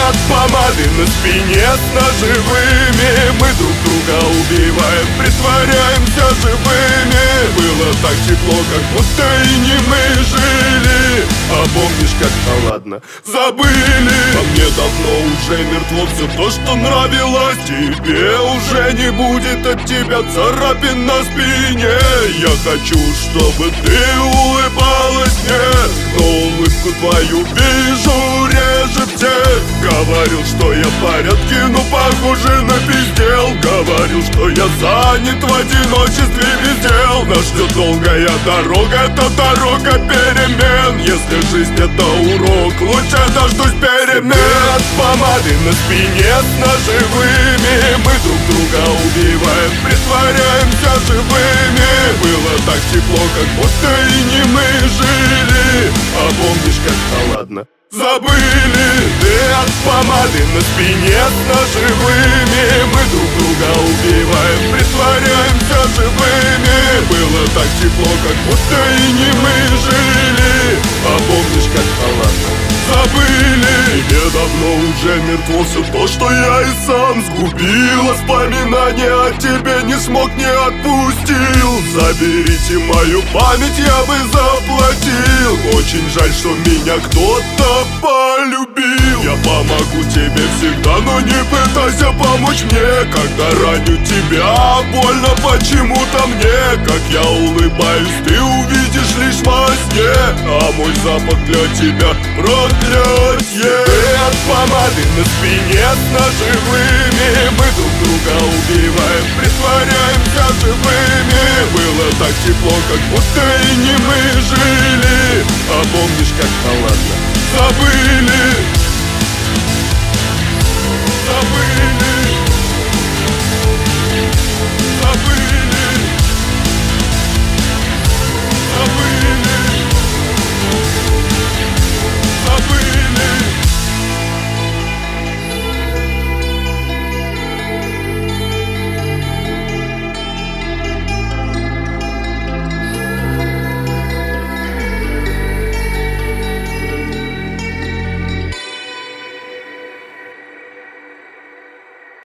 от помады на спине с ножевыми. Мы друг друга убиваем, притворяемся живыми. Было так тепло, как будто и не мы жили. А помнишь, как-то ладно, забыли. А мне давно уже мертво все то, что нравилось тебе. Уже не будет от тебя царапин на спине. Я хочу, чтобы ты улыбалась мне, но улыбку твою вижу реже всех. Говорил, что я в порядке, но похоже напиздел. Говорил, что я занят в одиночестве без дел. Нас ждет долгая дорога, это дорога перемен. Если жизнь это урок, лучше дождусь перемен. От помады на спине с ножевыми. Мы друг друга убиваем, притворяемся живыми. Было так тепло, как будто и не мы жили. А помнишь, как-то ладно, забыли. Ты от помады на спине с ножевыми. Мы друг друга убиваем, притворяемся живыми. Было так тепло, как будто и не мы жили. А помнишь, как-то ладно, забыли. Тебе давно уже мертво все то, что я и сам сгубил. Воспоминания о тебе не смог, не отпустил. Заберите мою память, я бы заплатил. Очень жаль, что меня кто-то полюбил. Я помогу тебе всегда, но не пытайся помочь мне. Когда раню тебя, больно почему-то мне. Как я улыбаюсь, ты увидишь лишь во сне. А мой запах для тебя проклятье. Ты от помады на спине с ножевыми. Мы друг друга убиваем, притворяемся живыми. Было так тепло, как будто и не мы жили. А помнишь, как-то ладно, забыли.